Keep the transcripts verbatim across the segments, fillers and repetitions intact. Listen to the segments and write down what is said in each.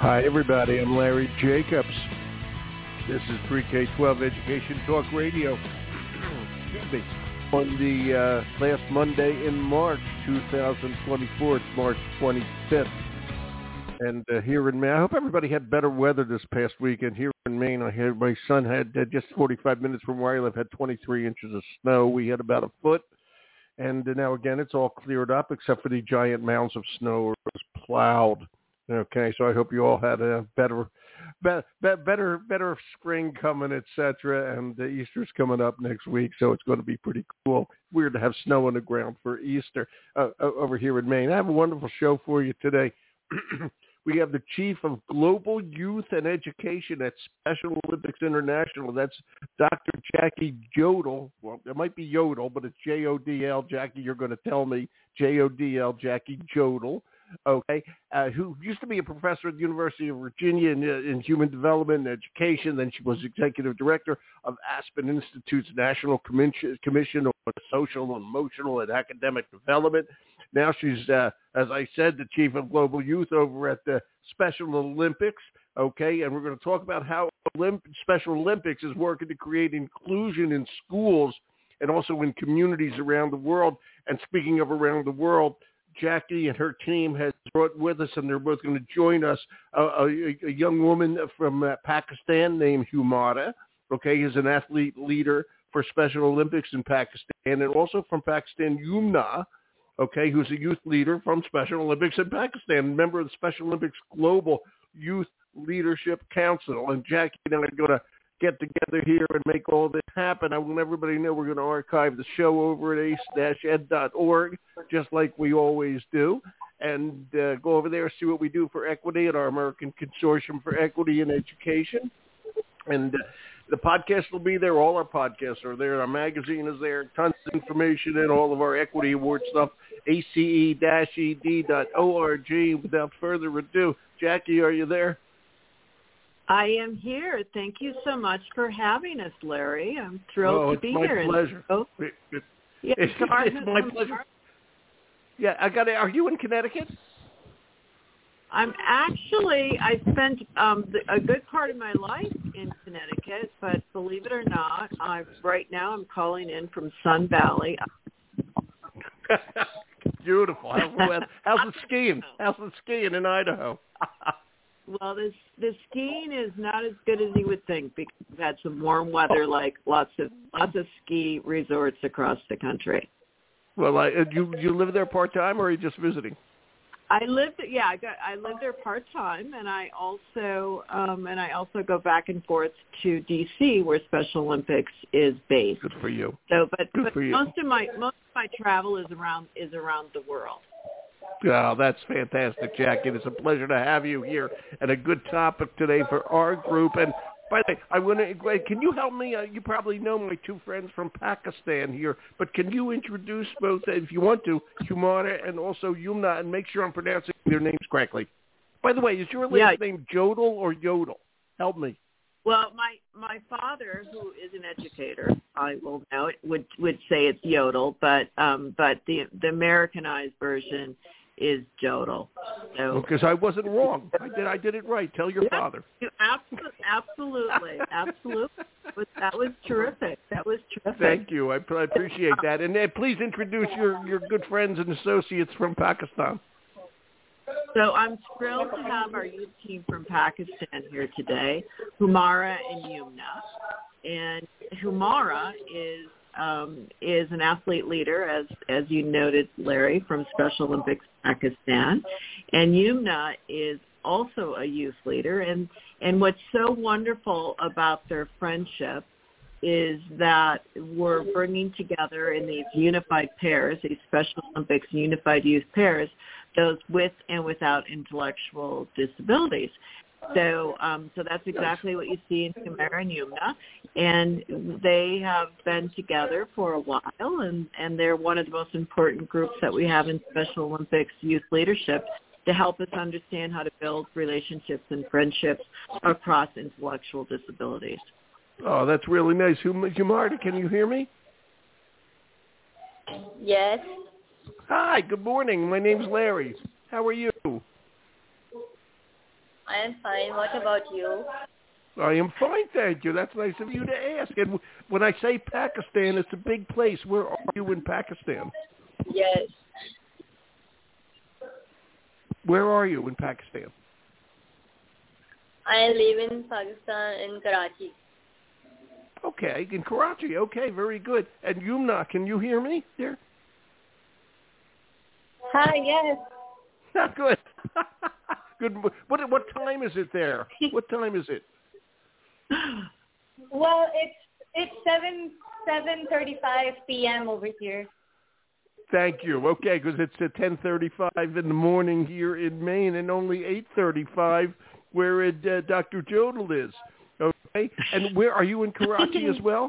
Hi, everybody. I'm Larry Jacobs. This is pre-K twelve Education Talk Radio. Excuse me. On the uh, last Monday in March twenty twenty-four, it's March twenty-fifth. And uh, here in Maine, I hope everybody had better weather this past weekend. Here in Maine, I had my son had uh, just forty-five minutes from where I live, had twenty-three inches of snow. We had about a foot. And uh, now, again, it's all cleared up except for the giant mounds of snow where it was plowed. Okay, so I hope you all had a better, better, better, better spring coming, et cetera. And uh, Easter's coming up next week, so it's going to be pretty cool. Weird to have snow on the ground for Easter uh, over here in Maine. I have a wonderful show for you today. We have the Chief of Global Youth and Education at Special Olympics International. That's Doctor Jackie Jodl. Well, it might be Yodel, but it's J O D L. Jackie, you're going to tell me. J O D L, Jackie Jodl. Okay, uh, who used to be a professor at the University of Virginia in, uh, in Human Development and Education. Then she was executive director of Aspen Institute's National Commission, Commission on Social, Emotional, and Academic Development. Now she's, uh, as I said, the chief of global youth over at the Special Olympics. Okay, and we're going to talk about how Olymp- Special Olympics is working to create inclusion in schools and also in communities around the world. And speaking of around the world, Jackie and her team has brought with us, and they're both going to join us, uh, a, a young woman from uh, Pakistan named Humara, okay, is an athlete leader for Special Olympics in Pakistan, and also from Pakistan, Yumna, okay, who's a youth leader from Special Olympics in Pakistan, member of the Special Olympics Global Youth Leadership Council. And Jackie and I are going to get together here and make all this happen. I want everybody to know we're going to archive the show over at ace dash ed dot org, just like we always do, and uh, go over there and see what we do for equity at our American Consortium for Equity in Education. And uh, the podcast will be there. All our podcasts are there. Our magazine is there. Tons of information and all of our equity award stuff. A C E dash E D dot org. Without further ado, Jackie, are you there? I am here. Thank you so much for having us, Larry. I'm thrilled oh, to be it's here. my pleasure. Oh, it, it, yeah, it's, it's my pleasure. Yeah, I got. Are you in Connecticut? I'm actually. I spent um, the, a good part of my life in Connecticut, but believe it or not, I right now I'm calling in from Sun Valley. Beautiful. How's the weather? How's the skiing? How's the skiing in Idaho? Well, this the skiing is not as good as you would think because we've had some warm weather, like lots of lots of ski resorts across the country. Well, I, you you live there part time, or are you just visiting? I lived, yeah, I got I lived there part time, and I also um, and I also go back and forth to D C where Special Olympics is based. Good for you. So, but, Good but for you. most of my most of my travel is around is around the world. Oh, that's fantastic, Jackie. It's a pleasure to have you here, and a good topic today for our group. And by the way, I want to. Can you help me? Uh, you probably know my two friends from Pakistan here, but can you introduce both, if you want to, Humara and also Yumna, and make sure I'm pronouncing their names correctly? By the way, is your last Yeah. name Jodl or Yodel? Help me. Well, my my father, who is an educator, I will know it, would would say it's Yodel, but um, but the the Americanized version is Jodl. So Because I wasn't wrong. I did I did it right. Tell your yeah, father. you absolutely, absolutely, absolutely. That was terrific. That was terrific. Thank you. I, I appreciate that. And uh, please introduce your, your good friends and associates from Pakistan. So I'm thrilled to have our youth team from Pakistan here today, Humara and Yumna. And Humara is um, is an athlete leader, as as you noted, Larry, from Special Olympics Pakistan, and Yumna is also a youth leader. And and what's so wonderful about their friendship is that we're bringing together in these unified pairs, these Special Olympics unified youth pairs, those with and without intellectual disabilities. So um, so that's exactly what you see in Humara and Yumna. And they have been together for a while, and, and they're one of the most important groups that we have in Special Olympics youth leadership to help us understand how to build relationships and friendships across intellectual disabilities. Oh, that's really nice. Humara, can you hear me? Yes. Hi, good morning. My name's Larry. How are you? I I'm fine. What about you? I am fine, thank you. That's nice of you to ask. And when I say Pakistan, it's a big place. Where are you in Pakistan? Yes. Where are you in Pakistan? I live in Pakistan, in Karachi. Okay, in Karachi. Okay, very good. And Yumna, can you hear me there? Hi, yes. Good. Good. What what time is it there? What time is it? Well, it's it's seven seven thirty five p.m. over here. Thank you. Okay, because it's at ten thirty five in the morning here in Maine, and only eight thirty five where it, uh, Doctor Jodel is. Okay, and where are you in Karachi as well?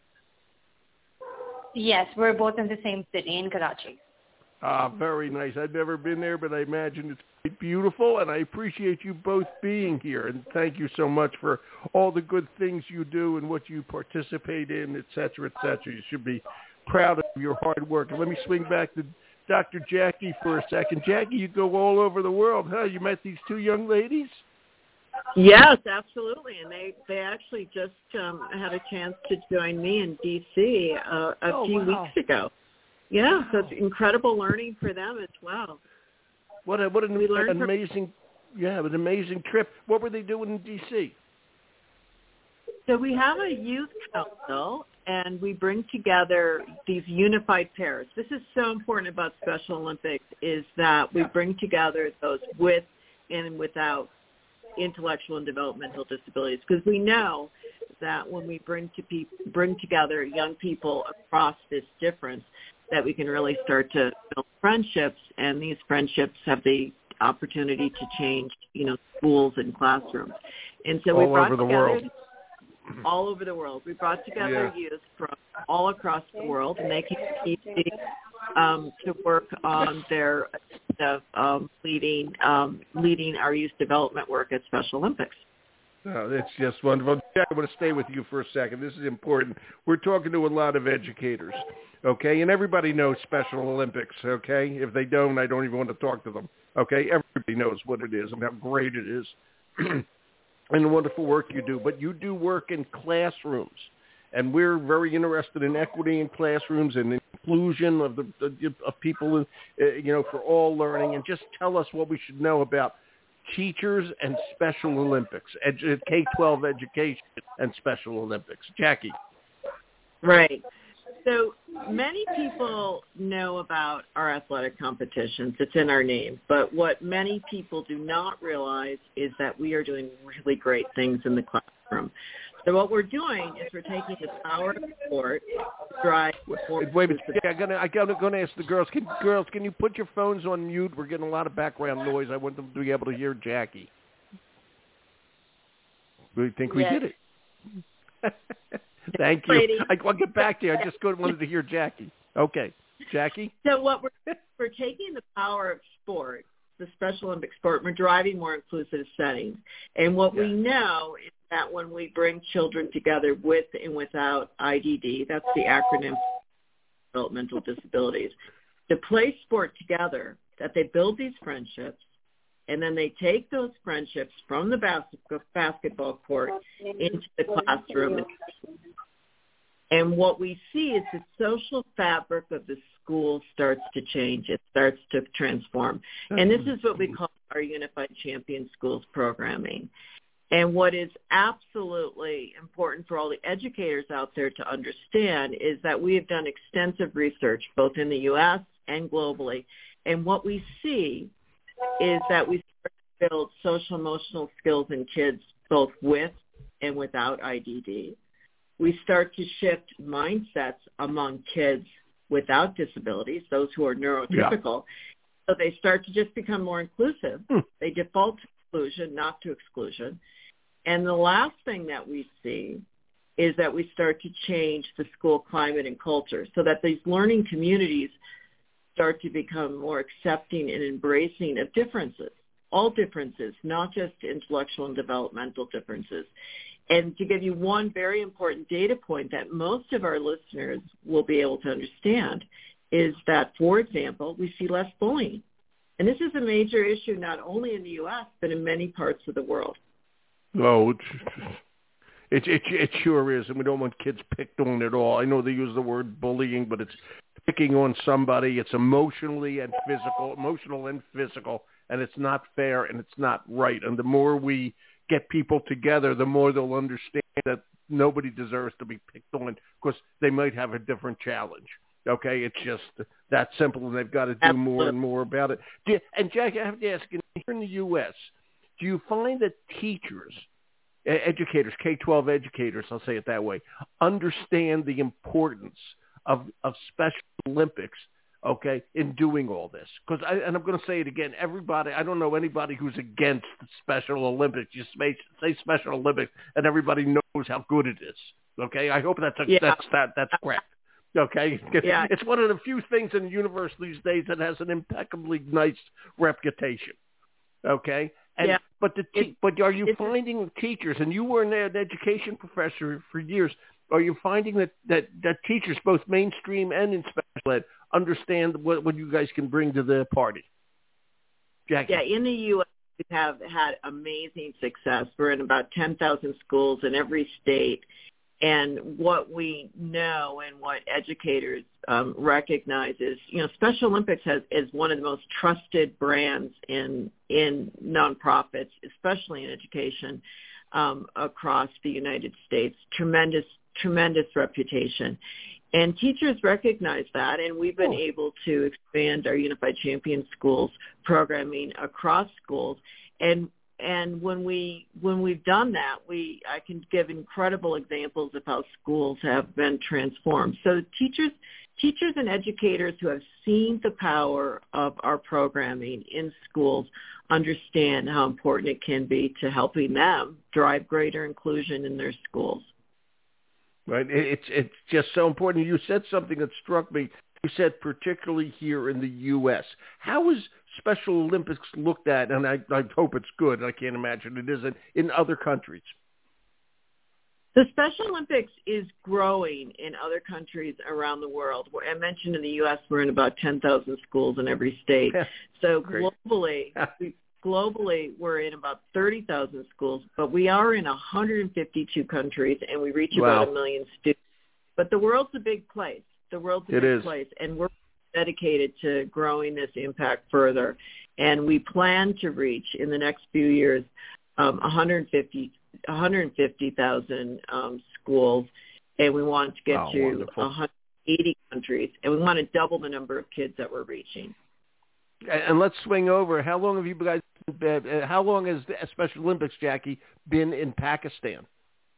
Yes, we're both in the same city in Karachi. Ah, very nice. I've never been there, but I imagine it's quite beautiful, and I appreciate you both being here. And thank you so much for all the good things you do and what you participate in, et cetera, et cetera. You should be proud of your hard work. And let me swing back to Doctor Jackie for a second. Jackie, you go all over the world, huh? You met these two young ladies? Yes, absolutely. And they, they actually just um, had a chance to join me in D C uh, a oh, few wow. weeks ago. Yeah, Wow. so it's incredible learning for them as well. What a, what an We learned amazing, from, yeah, an amazing trip. What were they doing in D C? So we have a youth council, and we bring together these unified pairs. This is so important about Special Olympics, is that we bring together those with and without intellectual and developmental disabilities, because we know that when we bring to pe- bring together young people across this difference, that we can really start to build friendships, and these friendships have the opportunity to change, you know, schools and classrooms. And so we all brought over the together world. all over the world. We brought together Yeah. youth from all across the world, and they came to D C um, to work on their uh, um, leading um, leading our youth development work at Special Olympics. Oh, that's just wonderful. Jack, I want to stay with you for a second. This is important. We're talking to a lot of educators, okay? And everybody knows Special Olympics, okay? If they don't, I don't even want to talk to them, okay? Everybody knows what it is and how great it is and the wonderful work you do. But you do work in classrooms, and we're very interested in equity in classrooms and inclusion of the of people, uh, you know, for all learning. And just tell us what we should know about teachers and Special Olympics, edu- K twelve education and Special Olympics. Jackie. Right. So many people know about our athletic competitions. It's in our name. But what many people do not realize is that we are doing really great things in the classroom. So what we're doing is we're taking the power of sport to drive. Wait, wait a minute. Yeah, I'm gonna, I'm gonna ask the girls. Can girls, can you put your phones on mute? We're getting a lot of background noise. I want them to be able to hear Jackie. We think we Yes. did it. Thank you. Lady. I, I'll get back to you. I just wanted to hear Jackie. Okay, Jackie. So what we're we're taking the power of sport, the Special Olympic sport, we're driving more inclusive settings. And what Yeah. we know is that when we bring children together with and without I D D, that's the acronym developmental disabilities, to play sport together, that they build these friendships, and then they take those friendships from the bas- basketball court into the classroom. And what we see is the social fabric of the school starts to change. It starts to transform. And this is what we call our Unified Champion Schools programming. And what is absolutely important for all the educators out there to understand is that we have done extensive research both in the U S and globally. And what we see is that we start to build social emotional skills in kids both with and without I D D. We start to shift mindsets among kids without disabilities, those who are neurotypical. Yeah. So they start to just become more inclusive. Hmm. They default to inclusion, not to exclusion. And the last thing that we see is that we start to change the school climate and culture so that these learning communities start to become more accepting and embracing of differences, all differences, not just intellectual and developmental differences. And to give you one very important data point that most of our listeners will be able to understand is that, for example, we see less bullying. And this is a major issue not only in the U S, but in many parts of the world. Oh, it's, it, it, it sure is, and we don't want kids picked on at all. I know they use the word bullying, but it's picking on somebody. It's emotionally and physical, emotional and physical, and it's not fair and it's not right. And the more we get people together, the more they'll understand that nobody deserves to be picked on because they might have a different challenge. Okay, it's just that simple, and they've got to do Absolutely. more and more about it. Do, and Jackie, I have to ask, here in the U S, do you find that teachers, educators, K twelve educators, I'll say it that way, understand the importance of, of Special Olympics, okay, in doing all this? Because, and I'm going to say it again, everybody, I don't know anybody who's against the Special Olympics. You say, say Special Olympics, and everybody knows how good it is, okay? I hope that's, a, Yeah. that's, that, that's correct. Okay, Yeah. It's one of the few things in the universe these days that has an impeccably nice reputation. Okay, and Yeah. but the te- It, but are you it's, finding teachers, and you were an education professor for years, are you finding that, that, that teachers, both mainstream and in special ed, understand what, what you guys can bring to the party? Jackie? Yeah, in the U S, we have had amazing success. We're in about ten thousand schools in every state. And what we know and what educators um, recognize is, you know, Special Olympics has, is one of the most trusted brands in in nonprofits, especially in education, um, across the United States. Tremendous, tremendous reputation. And teachers recognize that, and we've been Oh. able to expand our Unified Champion Schools programming across schools. And And when we when we've done that, we I can give incredible examples of how schools have been transformed. So teachers teachers and educators who have seen the power of our programming in schools understand how important it can be to helping them drive greater inclusion in their schools. Right. It- It's it's just so important. You said something that struck me. You said particularly here in the U S. How is Special Olympics looked at, and I, I hope it's good, I can't imagine it isn't, in other countries? The Special Olympics is growing in other countries around the world. I mentioned in the U S we're in about ten thousand schools in every state. So Great. globally, globally we're in about thirty thousand schools, but we are in one hundred fifty-two countries, and we reach Wow. about a million students. But the world's a big place. The world's a It big is. place, and we're dedicated to growing this impact further. And we plan to reach in the next few years um, one hundred fifty one hundred fifty thousand um, schools, and we want to get Oh, to wonderful. one hundred eighty countries, and we want to double the number of kids that we're reaching. And and let's swing over. How long have you guys been, uh, how long has the Special Olympics, Jackie, been in Pakistan?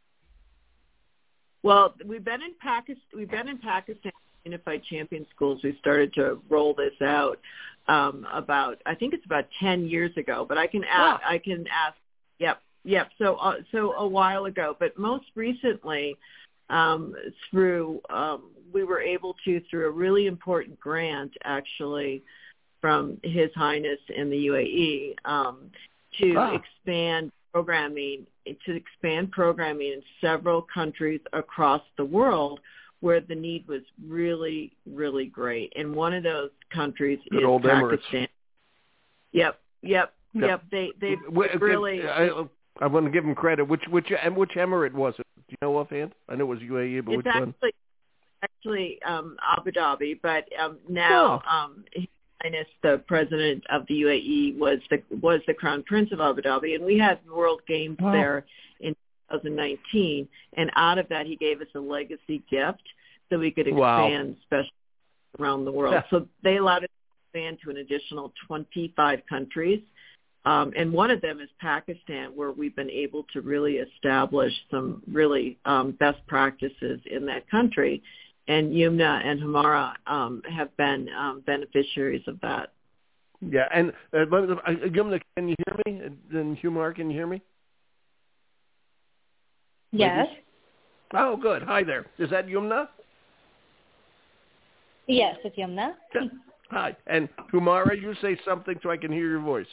Well, we've been in Pakistan. We've been in Pakistan Unified Champion Schools. We started to roll this out um, about, I think it's about ten years ago. But I can ask. Wow. I can ask. Yep, yep. So, uh, so a while ago. But most recently, um, through um, we were able to through a really important grant, actually, from His Highness in the U A E, um, to Wow. expand programming to expand programming in several countries across the world where the need was really, really great. And one of those countries Good is old Pakistan. Emirates. Yep, yep, Yep. yep. They they Wh- really. I, I want to give them credit. Which which and which emirate was it? Do you know offhand? I know it was U A E, but It's which one? actually actually um, Abu Dhabi, but um, now Oh. um, His Highness, the president of the U A E, was the was the Crown Prince of Abu Dhabi, and we had World Games Wow. there in twenty nineteen. And out of that, he gave us a legacy gift so we could Wow. expand special around the world. So they allowed us to expand to an additional twenty-five countries. Um, and one of them is Pakistan, where we've been able to really establish some really um, best practices in that country. And Yumna and Humara um, have been um, beneficiaries of that. Yeah, and uh, let me- uh, Yumna, can you hear me? And Humar, can you hear me? Yes. Ladies? Oh, good. Hi there. Is that Yumna? Yes, it's Yumna. Yeah. Hi. And Humara, you say something so I can hear your voice.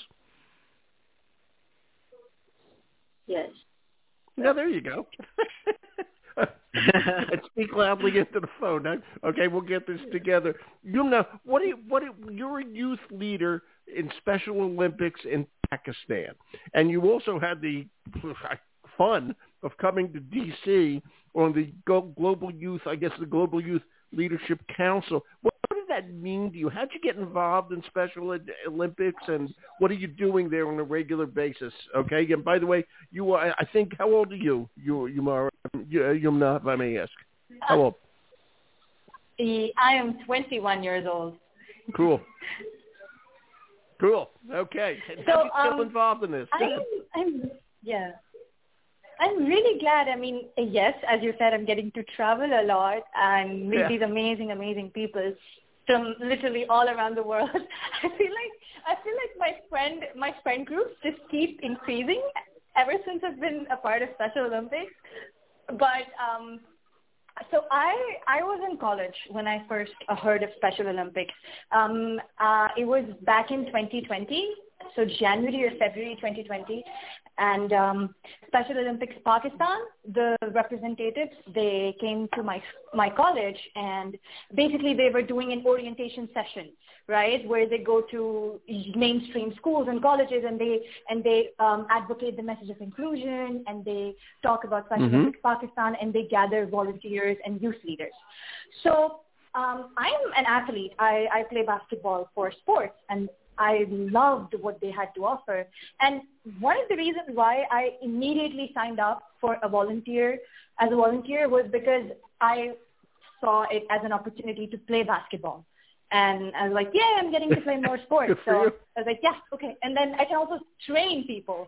Yes. Yeah, there you go. And speak loudly into the phone. Okay, we'll get this together. Yumna, what do you, what do, you're a youth leader in Special Olympics in Pakistan, and you also had the fun of coming to D C on the Global Youth, I guess the Global Youth Leadership Council. What, what did that mean to you? How'd you get involved in Special Olympics, and what are you doing there on a regular basis? Okay, and by the way, you are, I think, how old are you, you, Yumna, Yumna, if I may ask? How old? I am twenty-one years old. Cool. Cool. Okay. So, how do you feel um, involved in this? I'm, I'm, yeah. I'm really glad. I mean, yes, as you said, I'm getting to travel a lot and meet Yeah. these amazing, amazing people from literally all around the world. I feel like I feel like my friend my friend groups just keep increasing ever since I've been a part of Special Olympics. But um, so I I was in college when I first heard of Special Olympics. Um, uh, it was back in twenty twenty, so January or February twenty twenty. And um, Special Olympics Pakistan, the representatives, they came to my my college, and basically they were doing an orientation session, right, where they go to mainstream schools and colleges, and they and they um, advocate the message of inclusion, and they talk about Special Mm-hmm. Olympics Pakistan, and they gather volunteers and youth leaders. So um, I'm an athlete. I, I play basketball for sports, and I loved what they had to offer. And one of the reasons why I immediately signed up for a volunteer, as a volunteer, was because I saw it as an opportunity to play basketball. And I was like, yeah, I'm getting to play more sports. Good for So you. I was like, yeah, okay. And then I can also train people.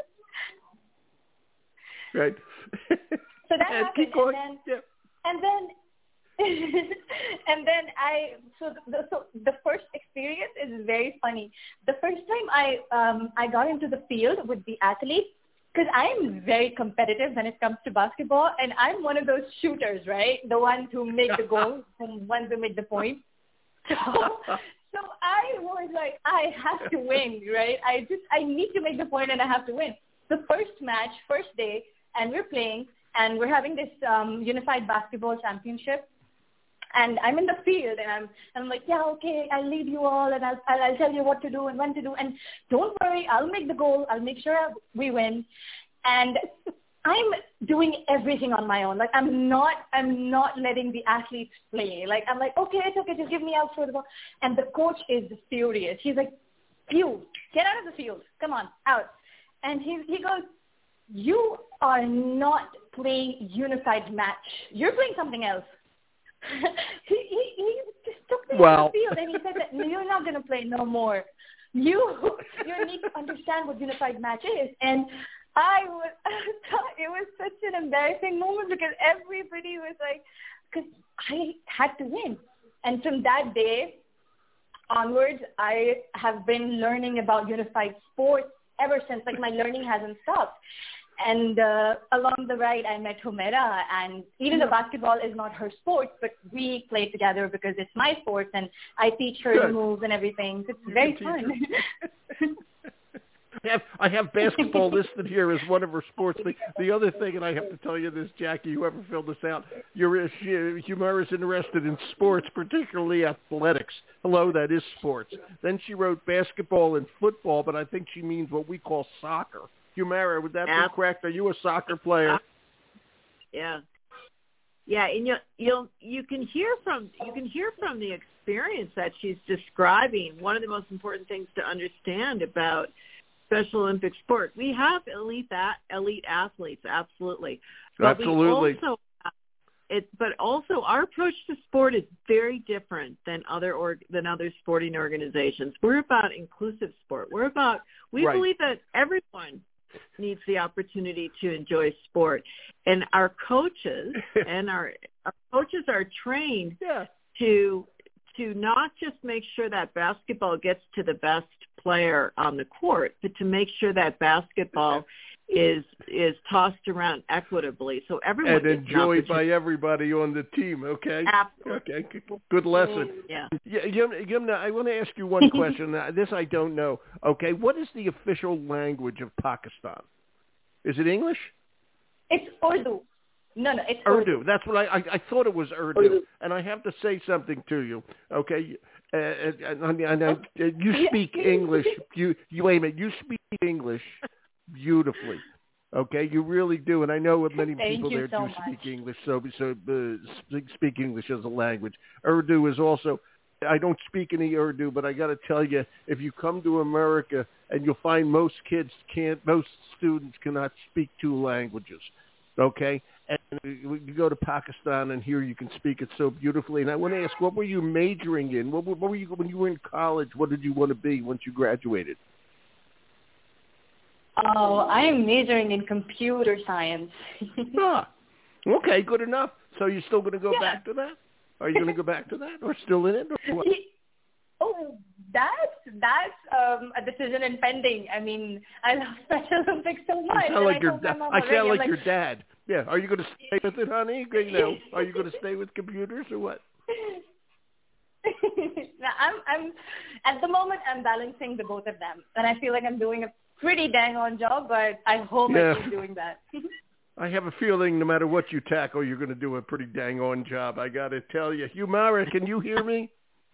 Right. So that And happened. keep going. And then, Yeah. and then and then I so the so the first experience is very funny. The first time I um I got into the field with the athletes, because I'm very competitive when it comes to basketball, and I'm one of those shooters, right? The ones who make the goals, the ones who make the point. So so I was like, I have to win, right? I just I need to make the point, and I have to win. The first match, first day, and we're playing, and we're having this um, unified basketball championship. And I'm in the field, and I'm, I'm like, yeah, okay, I'll lead you all, and I'll, I'll, I'll tell you what to do and when to do. And don't worry, I'll make the goal. I'll make sure we win. And I'm doing everything on my own. Like, I'm not, I'm not letting the athletes play. Like, I'm like, okay, it's okay, just give me out for the ball. And the coach is furious. He's like, you, get out of the field. Come on, out. And he, he goes, you are not playing unified match. You're playing something else. he, he, he just took me Wow. off the field, and he said that you're not going to play no more. You you need to understand what unified match is. And I was, it was such an embarrassing moment, because everybody was like, because I had to win. And from that day onwards, I have been learning about unified sports ever since. Like, my learning hasn't stopped. And uh, along the ride, I met Humaira, and even though basketball is not her sport, but we play together because it's my sport, and I teach her Good. the moves and everything. It's very fun. I have, I have basketball listed here as one of her sports. The, the other thing, and I have to tell you this, Jackie, whoever filled this out, you're, Humaira is interested in sports, particularly athletics. Hello, that is sports. Then she wrote basketball and football, but I think she means what we call soccer. Humaira, would that be Ab- correct? Are you a soccer player? Yeah. Yeah, and you you'll you can hear from you can hear from the experience that she's describing. One of the most important things to understand about Special Olympic sport, we have elite that elite athletes, absolutely. But Absolutely. We also have, it, but also our approach to sport is very different than other or than other sporting organizations. We're about inclusive sport. We're about we Right. believe that everyone needs the opportunity to enjoy sport, and our coaches and our, our coaches are trained Yeah. to to not just make sure that basketball gets to the best player on the court, but to make sure that basketball is is tossed around equitably so everyone And gets an enjoyed by opportunity. everybody on the team, okay? Absolutely. Okay, good- good lesson. Yeah. Yeah, Yumna, Yumna, I want to ask you one question. Uh, This I don't know. Okay, what is the official language of Pakistan? Is it English? It's Urdu. No, no, it's Urdu. Urdu. That's what I, I I thought it was Urdu. Urdu. And I have to say something to you, okay? Uh, and, and, and, Oh, you yeah. speak English. You you wait a minute. You speak English beautifully. Okay, you really do, and I know that many Thank people you there so do much. speak English. So so uh, speak, speak English as a language. Urdu is also. I don't speak any Urdu, but I got to tell you, if you come to America, and you'll find most kids can't, most students cannot speak two languages. Okay, and you go to Pakistan, and here you can speak it so beautifully. And I want to ask, what were you majoring in? What, what were you when you were in college? What did you want to be once you graduated? Oh, I am majoring in computer science. Ah, okay, good enough. So you're still going to go Yeah. back to that? Are you going to go back to that, or still in it? Or what? Oh, that's that's um, a decision impending. I mean, I love Special Olympics so much. You sound and like I your told my da- mom I already, sound I'm like your dad. Yeah. Are you going to stay with it, honey? You know, are you going to stay with computers or what? Now, I'm I'm at the moment I'm balancing the both of them, and I feel like I'm doing a pretty dang on job. But I hope Yeah. I keep doing that. I have a feeling no matter what you tackle, you're going to do a pretty dang on job. I got to tell you. Humara, can you hear me?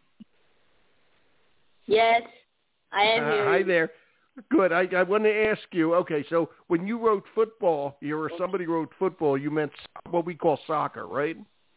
Yes, I am Uh, here. hi there. Good. I, I want to ask you, okay, so when you wrote football, you or somebody wrote football, you meant what we call soccer, right?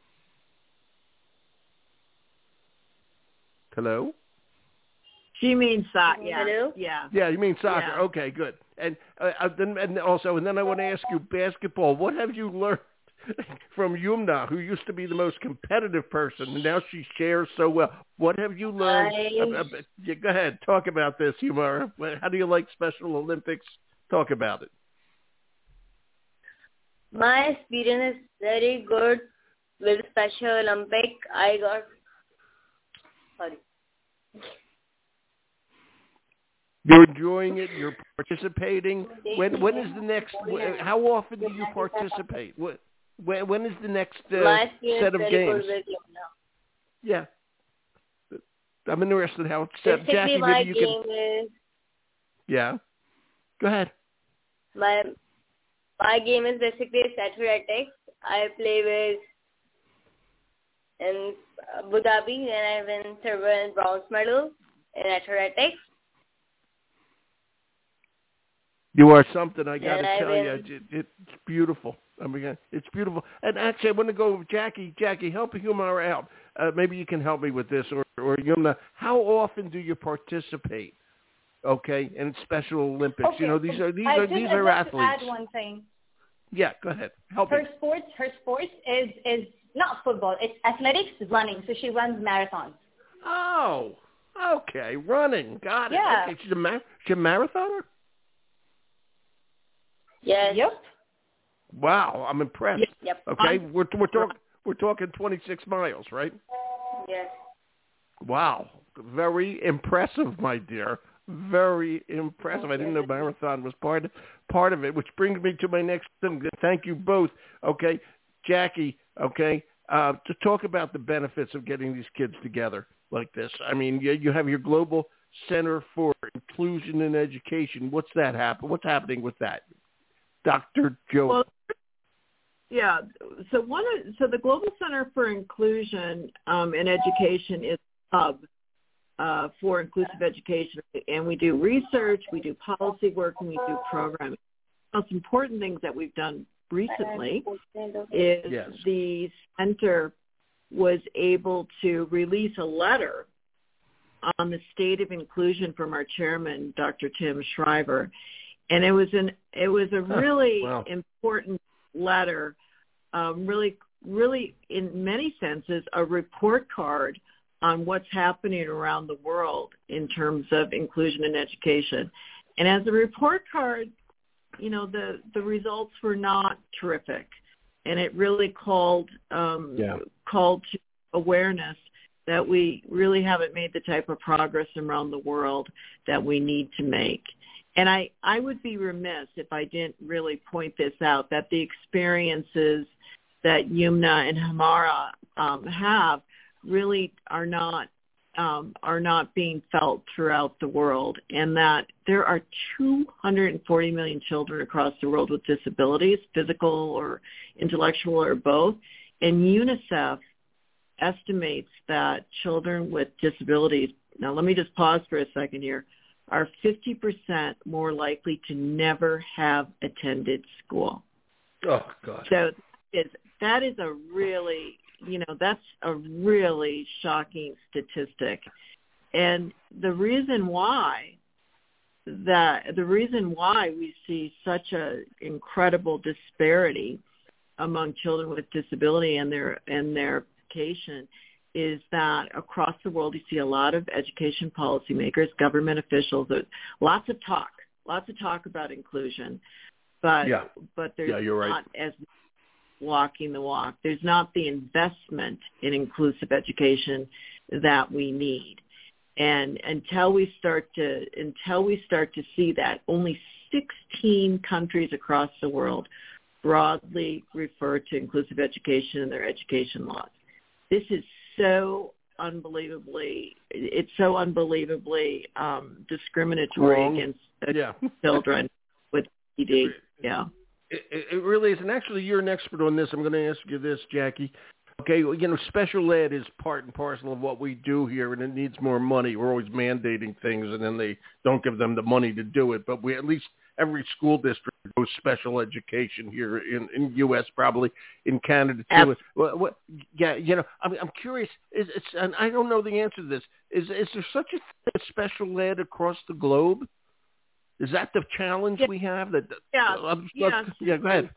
Hello? She means soccer. Yeah. Hello? Yeah. Yeah, you mean soccer. Yeah. Okay, good. And uh, uh, then, and also, and then I want to ask you, basketball. What have you learned from Yumna, who used to be the most competitive person, and now she shares so well? What have you learned? I- Uh, uh, yeah, go ahead, talk about this, Humara. How do you like Special Olympics? Talk about it. My experience is very good with Special Olympic. I got sorry. You're enjoying it. You're participating. When when is the next? How often do you participate? What? When, when is the next uh, My experience set of very games? good with Yumna. Yeah, I'm interested how it's set. Basically, Jackie, my maybe you game can. is Yeah, go ahead. my my game is basically athletics. I play with in Abu Dhabi, and I win silver and bronze medal in athletics. You are something. I got to And I tell win. you, it, it, it's beautiful. I mean, it's beautiful. And actually, I want to go with Jackie. Jackie, help Humara out. Uh, maybe you can help me with this, or or Yumna. How often do you participate? Okay, in Special Olympics. Okay, You know, these are these I are just, these I'd are like athletes. to add one thing. Yeah, go ahead. Help Her me. sports, her sports is is not football. It's athletics, running. So she runs marathons. Oh, okay, running. Got it. Yeah. Okay, she's a ma- she's a marathoner. Yes. Yep. Wow, I'm impressed. Yep. Okay, Um, we're we're talking we're talking twenty-six miles, right? Yes. Wow, very impressive, my dear. Very impressive. I didn't know marathon was part of, part of it, which brings me to my next thing. Thank you both. Okay, Jackie. Okay, uh, to talk about the benefits of getting these kids together like this. I mean, you, you have your Global Center for Inclusion in Education. What's that happen? What's happening with that, Doctor Joe? Well, yeah. So one of, so the Global Center for Inclusion um, in Education is a hub uh, for inclusive education, and we do research, we do policy work, and we do programming. The most important things that we've done recently is Yes. the center was able to release a letter on the state of inclusion from our chairman, Doctor Tim Shriver, and it was an it was a really Wow. important letter, um, really, really in many senses a report card on what's happening around the world in terms of inclusion in education. And as a report card, you know, the, the results were not terrific. And it really called um, Yeah. called to awareness that we really haven't made the type of progress around the world that we need to make. And I, I would be remiss if I didn't really point this out, that the experiences that Yumna and Humara um, have really are not um, are not being felt throughout the world, and that there are two hundred forty million children across the world with disabilities, physical or intellectual or both, and UNICEF estimates that children with disabilities, now let me just pause for a second here, are fifty percent more likely to never have attended school. Oh, God. So is, that is a really, you know, that's a really shocking statistic. And the reason why that, the reason why we see such an incredible disparity among children with disability and their, and their education is that across the world you see a lot of education policymakers, government officials, lots of talk, lots of talk about inclusion, but yeah. but there's yeah, you're right. not as walking the walk. There's not the investment in inclusive education that we need. And until we start to until we start to see that, only sixteen countries across the world broadly refer to inclusive education in their education laws. This is so unbelievably, it's so unbelievably um, discriminatory Wrong. against yeah. children with E D. Yeah. It, it really is. And actually, you're an expert on this. I'm going to ask you this, Jackie. Okay, you know, special ed is part and parcel of what we do here, and it needs more money. We're always mandating things, and then they don't give them the money to do it. But we at least every school district goes special education here in in U S, probably in Canada too. What, what, yeah, you know, I'm I'm curious. Is it's and I don't know the answer to this. Is is there such a thing as special ed across the globe? Is that the challenge yeah. we have? That yeah, uh, yeah, yeah. Go ahead.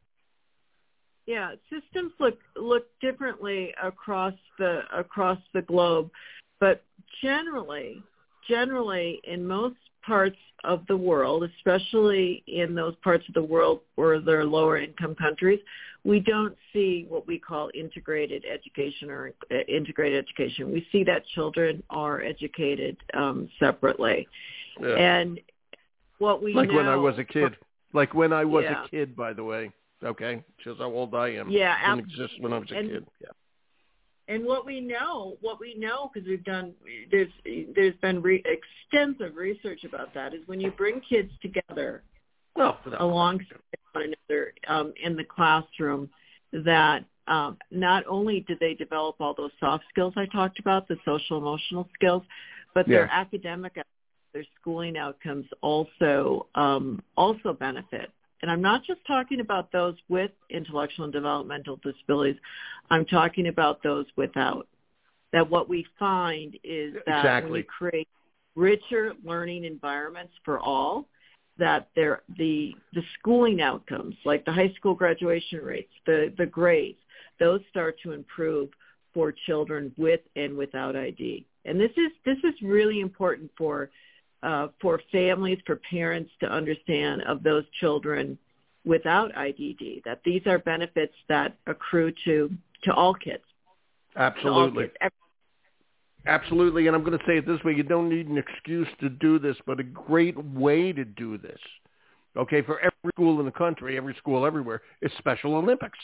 Yeah, systems look look differently across the across the globe, but generally, generally in most parts of the world, especially in those parts of the world where there are lower income countries, we don't see what we call integrated education or uh, integrated education. We see that children are educated um, separately, Yeah. and what we like know, when I was a kid, like when I was yeah. a kid, by the way. Okay, shows how old I am. Yeah, it didn't exist when I was a and, kid. Yeah. And what we know, what we know, because we've done, there's there's been re- extensive research about that, is when you bring kids together oh, alongside one another um, in the classroom, that um, not only do they develop all those soft skills I talked about, the social emotional skills, but yeah. their academic, their schooling outcomes also um, also benefit. And I'm not just talking about those with intellectual and developmental disabilities. I'm talking about those without. That what we find is that exactly. when you create richer learning environments for all, that there the the schooling outcomes, like the high school graduation rates, the, the grades, those start to improve for children with and without I D. And this is this is really important for Uh, for families, for parents to understand of those children without I D D, that these are benefits that accrue to, to all kids. Absolutely. All kids. Absolutely. And I'm going to say it this way. You don't need an excuse to do this, but a great way to do this, okay, for every school in the country, every school everywhere, is Special Olympics,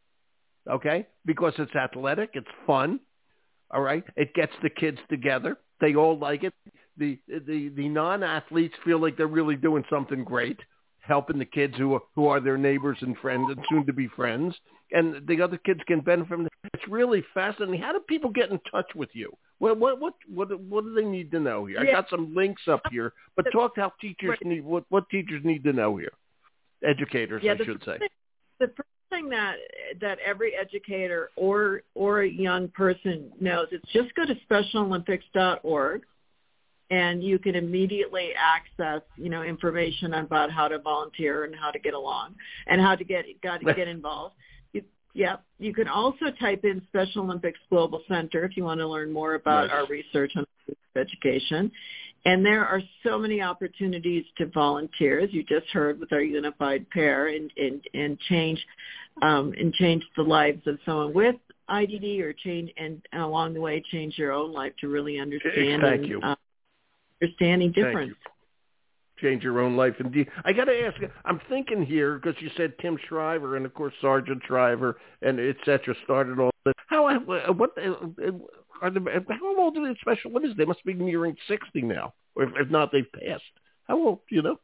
okay, because it's athletic, it's fun, all right, it gets the kids together. They all like it. The, the the non-athletes feel like they're really doing something great, helping the kids who are, who are their neighbors and friends and soon-to-be friends, and the other kids can benefit from it. It's really fascinating. How do people get in touch with you? What what what what, what do they need to know here? I got some links up here, but talk how teachers need what, what teachers need to know here. Educators, yeah, I should say. Thing, the first thing that that every educator or or a young person knows, it's just go to special olympics dot org. And you can immediately access, you know, information about how to volunteer and how to get along and how to get got to get involved. You, yeah, you can also type in Special Olympics Global Center if you want to learn more about nice. our research on education. And there are so many opportunities to volunteer, as you just heard with our unified pair, and and, and change um, and change the lives of someone with I D D, or change and, and along the way change your own life to really understand. Thank and, you. Um, understanding difference. Change your own life. Indeed. I got to ask, I'm thinking here, because you said Tim Shriver and, of course, Sergeant Shriver and et cetera started all this. How, what, are the, how old are the Special Olympics? They must be nearing sixty now, or if, if not, they've passed. How old? You know?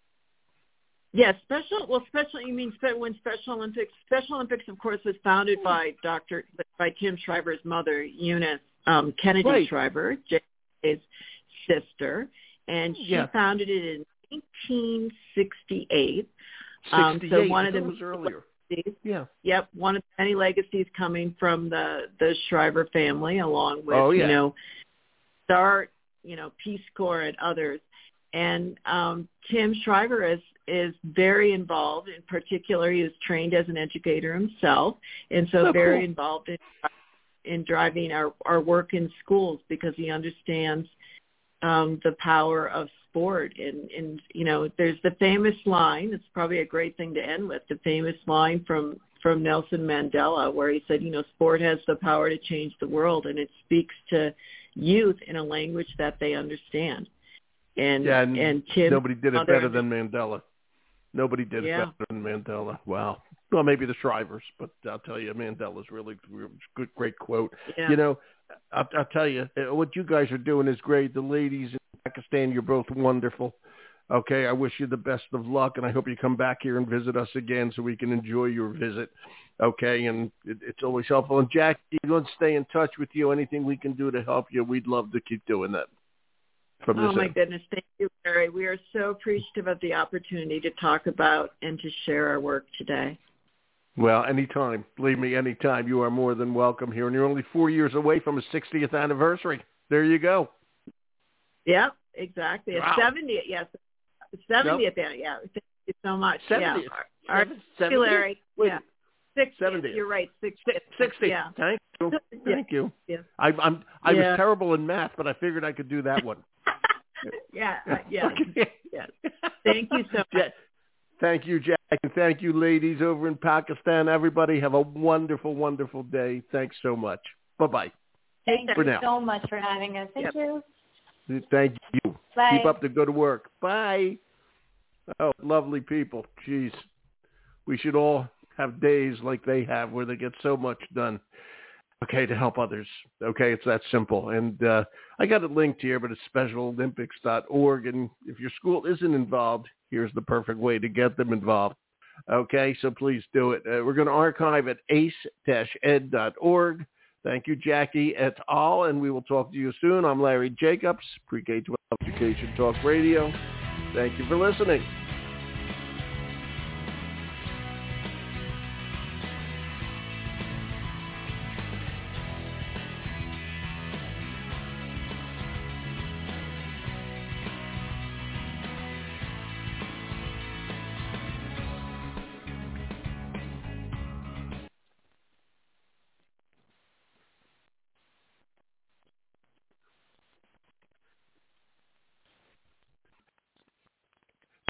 Yes, yeah, special. Well, special. You mean when Special Olympics? Special Olympics, of course, was founded by Doctor by Tim Shriver's mother, Eunice um, Kennedy right. Shriver, Jay's sister, and she yeah. founded it in nineteen sixty-eight. sixty-eight. Um, so one of the was earlier. Legacies, yeah. Yep. One of the many legacies coming from the the Shriver family, along with oh, yeah. you know, Start, you know, Peace Corps and others. And um, Tim Shriver is is very involved. In particular, he was trained as an educator himself, and so oh, very cool. involved in in driving our, our work in schools because he understands um, the power of sport. And, and, you know, there's the famous line, it's probably a great thing to end with, the famous line from, from Nelson Mandela where he said, you know, sport has the power to change the world, and it speaks to youth in a language that they understand. And, yeah, and, and Tim, nobody did it better than Mandela. Nobody did yeah. it better than Mandela. Wow. Well, maybe the Shrivers, but I'll tell you, Mandela's really good, great quote. Yeah. You know, I'll, I'll tell you, what you guys are doing is great. The ladies in Pakistan, you're both wonderful. Okay, I wish you the best of luck, and I hope you come back here and visit us again so we can enjoy your visit. Okay, and it, it's always helpful. And Jackie, we're going to stay in touch with you. Anything we can do to help you, we'd love to keep doing that. From oh, this my end. goodness. Thank you, Larry. We are so appreciative of the opportunity to talk about and to share our work today. Well, anytime. Believe me, anytime. You are more than welcome here. And you're only four years away from a sixtieth anniversary. There you go. Yep, exactly. Wow. A seventieth, yes. A seventieth, yep. yeah. Thank you so much. seventieth. Yeah. All right. Thank you, Larry. Wait, yeah. sixtieth. seventieth. You're right. sixtieth. sixty. Yeah. Thank you. Thank yeah. you. Yeah. I, I'm, I yeah. was terrible in math, but I figured I could do that one. yeah. Uh, yeah. Okay. yeah. Thank you so much. Yeah. Thank you, Jack. And thank you, ladies over in Pakistan. Everybody have a wonderful, wonderful day. Thanks so much. Bye-bye. Thank for you now. so much for having us. Thank yep. you. Thank you. Bye. Keep up the good work. Bye. Oh, lovely people. Jeez. We should all have days like they have where they get so much done. Okay, to help others. Okay, it's that simple. And uh, I got it linked here, but it's special olympics dot org. And if your school isn't involved, here's the perfect way to get them involved. Okay, so please do it. Uh, we're going to archive at ace dash ed dot org. Thank you, Jackie et al., and we will talk to you soon. I'm Larry Jacobs, Pre-K twelve Education Talk Radio. Thank you for listening.